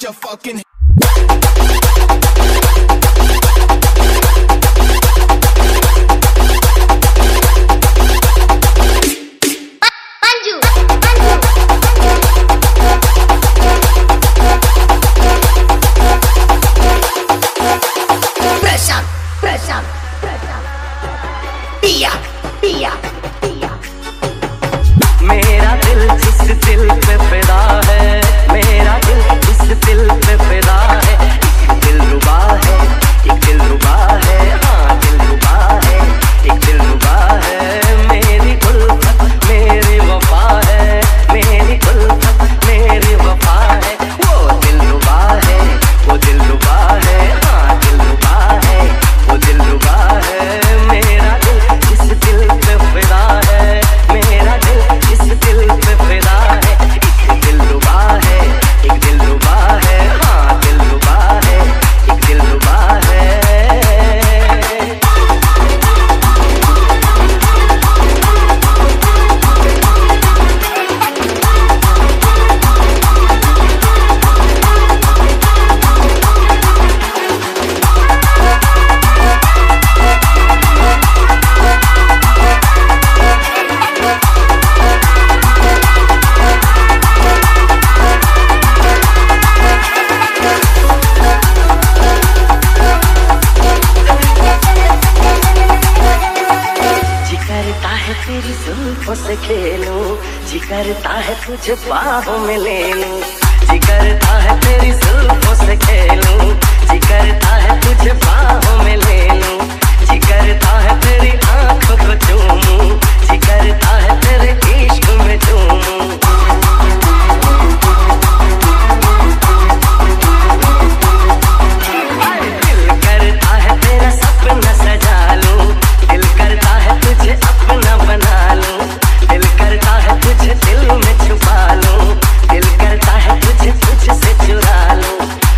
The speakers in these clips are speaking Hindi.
your fucking मेरा दिल जिस दिल पे फिदा है, मेरा दिल जिस दिल पे फिदा है, एक दिल रुबा है, एक दिल रुबा है, हाँ दिल रुबा है, एक दिल रुबा है। मेरी उल्फत मेरी वफा है, मेरी उल्फत मेरी वफा है। वो दिल रुबा है, वो दिल रुबा है, हाँ दिल रुबा है, वो दिल रुबा है। मेरा दिल जिस दिल पे फिदा है, मेरा दिल जिस दिल पे फिदा है, एक दिल रुबा है, एक दिल रुबा है, हाँ दिल रुबा है, एक दिल रुबा है। करता है तेरी जुल्फों से खेलूं, जी करता है तुझे बाहों में ले लूं, जी करता है तेरी जुल्फों से खेलूं, जी करता है तुझे बाहों में ले लूं, जी करता है तेरी आंखों को चूमूं, जी करता है तेरे इश्क में झूमूं। दिल करता है तेरा सपना सजा लूं, दिल करता है तुझे अपना बना लूं, दिल करता है तुझे दिल में छुपा लूं, दिल करता है तुझे तुझसे चुरा लूं।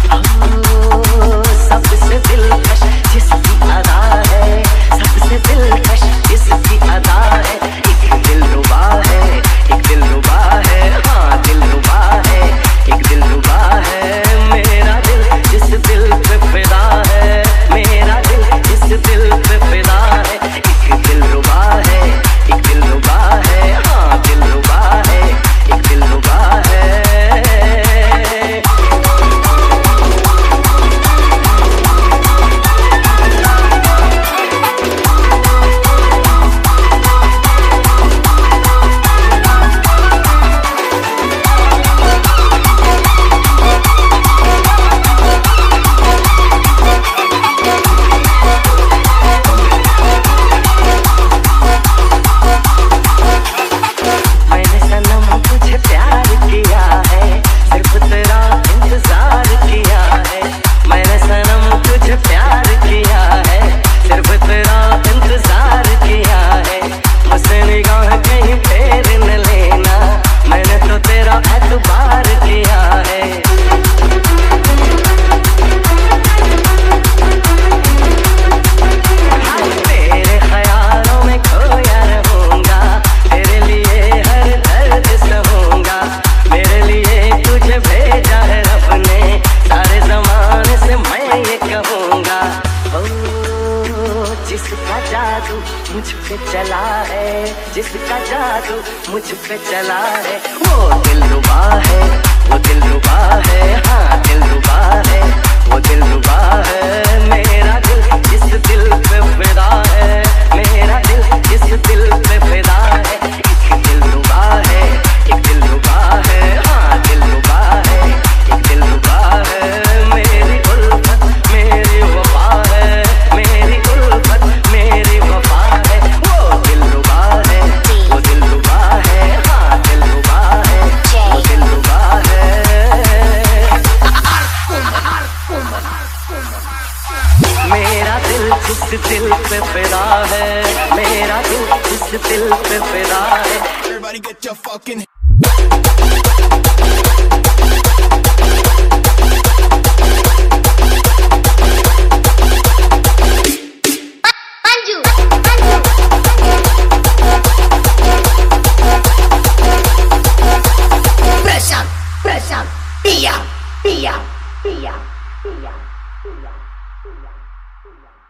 सबसे दिलकश जिसकी अदा है, सबसे दिलकश जिसकी अदा है, एक दिल रुबा है, एक दिल रुबा है, हाँ दिल रुबा है, एक दिल रुबा है। मेरा दिल जिस दिल पे फिदा है, मेरा दिल जिस दिल पे फिदा है, एक दिल रुबा है, एक दिल रुबा है, हाँ दिल रुबा है, एक दिल रुबा है। मैंने सनम तुझे प्यार किया है, सिर्फ तेरा इंतजार किया है। मैंने सनम तुझे प्यार किया है, सिर्फ तेरा इंतजार किया है। मुझसे निगाह कहीं फेर न लेना, मैंने तो तेरा एतबार किया है। तेरे ख्यालों में खोया रहूंगा, तेरे लिए हर दर्द सहूंगा, मेरे लिए तुझे भेजा है रब ने, सारे ज़माने से मैं ये कहूंगा। ओ जिसका जादू मुझ पे चला है, जिसका जादू मुझ पे चला है, वो दिल रुबा है, वो दिल रुबा है, हाँ दिल रुबा है, वो दिल रुबा है। मेरा दिल जिस दिल पे फिदा है, मेरा दिल जिस दिल पे फिदा है, एक दिल रुबा है, एक दिल रुबा है, हाँ दिल रुबा है, एक दिल रुबा है। मेरी उल्फत मेरी वफा है, मेरी उल्फत मेरी वफा है। वो दिल रुबा है, वो दिल रुबा है, हाँ दिल रुबा है, वो दिल रुबा है। मेरा दिल जिस दिल पे फिदा है, मेरा दिल जिस दिल पे फिदा है। everybody get your fucking Pressure, piya, piya. Surya.